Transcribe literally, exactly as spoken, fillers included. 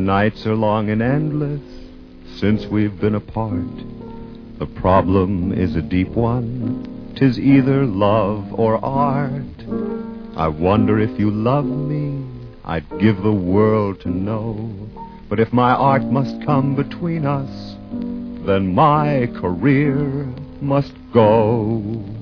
nights are long and endless since we've been apart. The problem is a deep one, 'tis either love or art. I wonder if you love me, I'd give the world to know. But if my art must come between us, then my career must go.